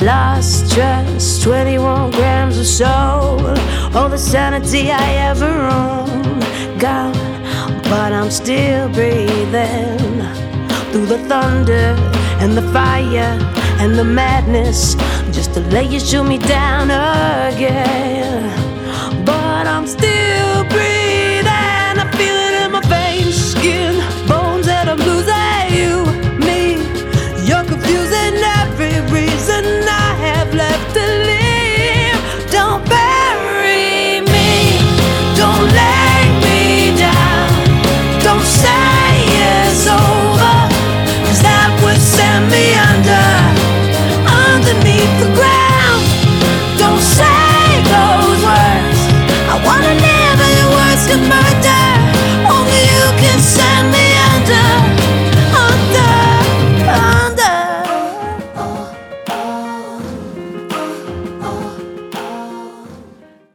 lost trust, 21 grams of soul, all the sanity I ever owned, gone, but I'm still breathing through the thunder and the fire and the madness, just to let you shoot me down again. But I'm still